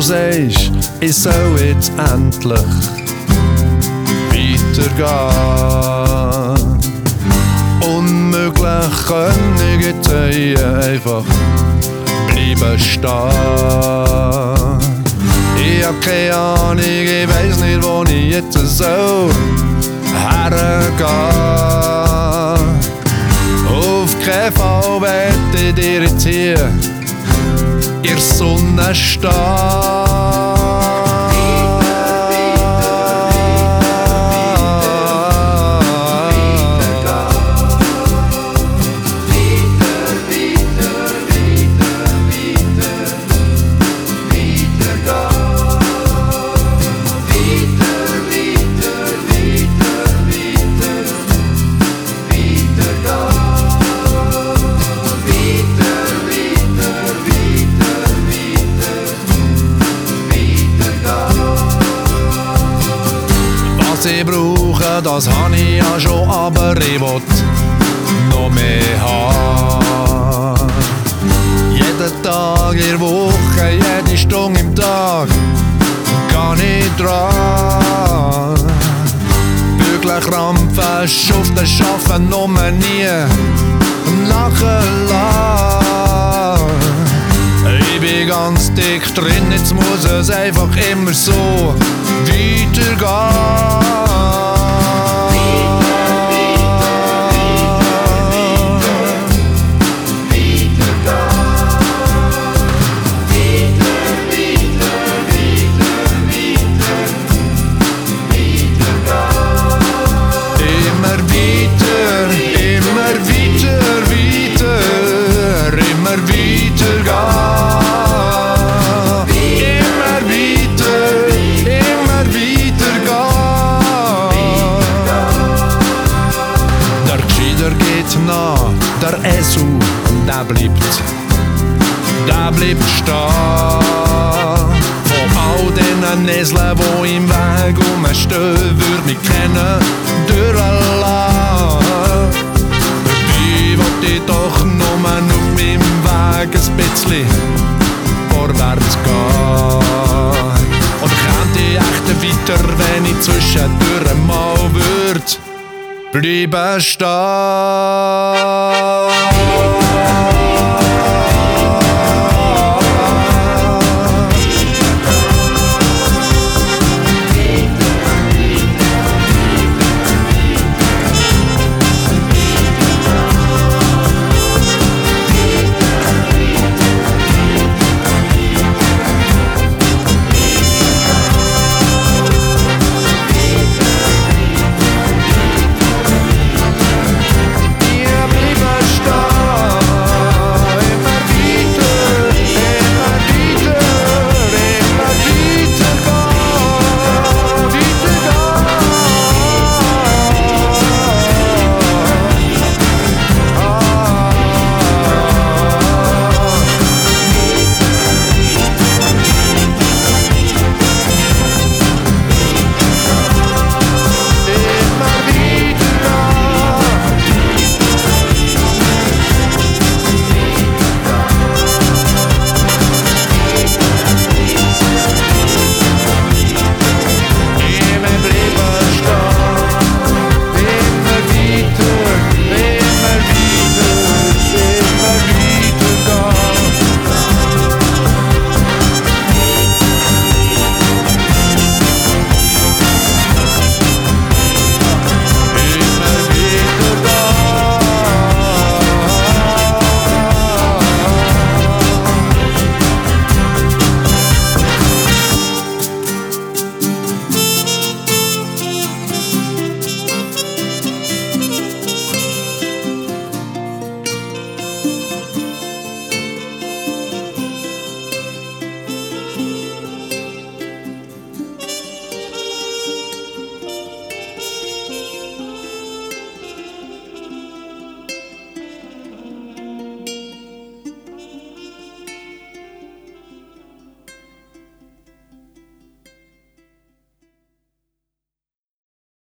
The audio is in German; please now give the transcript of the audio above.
sagst, ich soll jetzt endlich weitergehen. Unmöglich könige Zeiten einfach bleiben stehen. Ich hab keine Ahnung, ich weiss nicht, wo ich jetzt soll hergehen. Auf keinen Fall werd ich dir jetzt hier in der Sonne stehen. Was ich brauche, das habe ich ja schon, aber ich will noch mehr haben. Jeden Tag in der Woche, jede Stunde im Tag kann ich dran. Bügeln, krampfen, schuften, schaffen, nur nie nachlassen. Ich bin ganz dick drin, jetzt muss es einfach immer so weitergehen. Der Esu, der bleibt stehen. Von all den Neseln, die im Weg rumstehen, würd mich kennen durchlassen. Dabei wollt ich doch nur auf meinem Weg ein bisschen vorwärts gehen. Oder könnte ich echt weiter, wenn ich zwischendurch mal würd bleiben stehen.